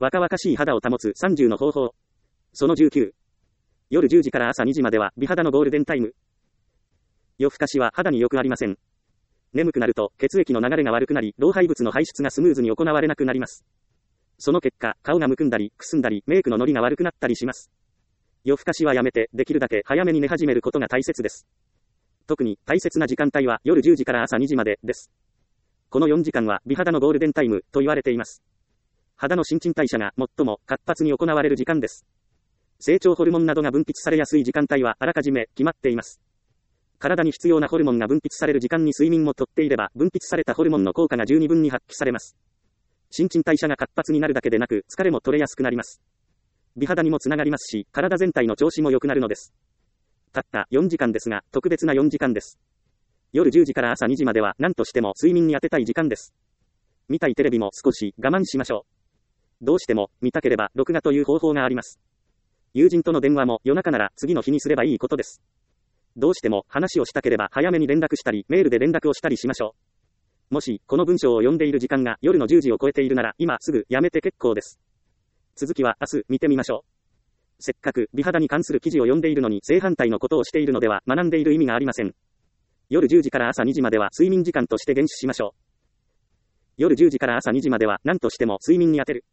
若々しい肌を保つ30の方法。その19。夜10時から朝2時までは美肌のゴールデンタイム。夜更かしは肌に良くありません。眠くなると血液の流れが悪くなり、老廃物の排出がスムーズに行われなくなります。その結果、顔がむくんだり、くすんだり、メイクのノリが悪くなったりします。夜更かしはやめて、できるだけ早めに寝始めることが大切です。特に大切な時間帯は夜10時から朝2時までです。この4時間は美肌のゴールデンタイムと言われています。肌の新陳代謝が最も活発に行われる時間です。成長ホルモンなどが分泌されやすい時間帯はあらかじめ決まっています。体に必要なホルモンが分泌される時間に睡眠もとっていれば、分泌されたホルモンの効果が十二分に発揮されます。新陳代謝が活発になるだけでなく、疲れも取れやすくなります。美肌にもつながりますし、体全体の調子も良くなるのです。たった4時間ですが、特別な4時間です。夜10時から朝2時までは何としても睡眠に当てたい時間です。見たいテレビも少し我慢しましょう。どうしても見たければ録画という方法があります。友人との電話も夜中なら次の日にすればいいことです。どうしても話をしたければ早めに連絡したり、メールで連絡をしたりしましょう。もし、この文章を読んでいる時間が夜の10時を超えているなら、今すぐやめて結構です。続きは明日見てみましょう。せっかく美肌に関する記事を読んでいるのに正反対のことをしているのでは学んでいる意味がありません。夜10時から朝2時までは睡眠時間として厳守しましょう。夜10時から朝2時までは何としても睡眠に当てる。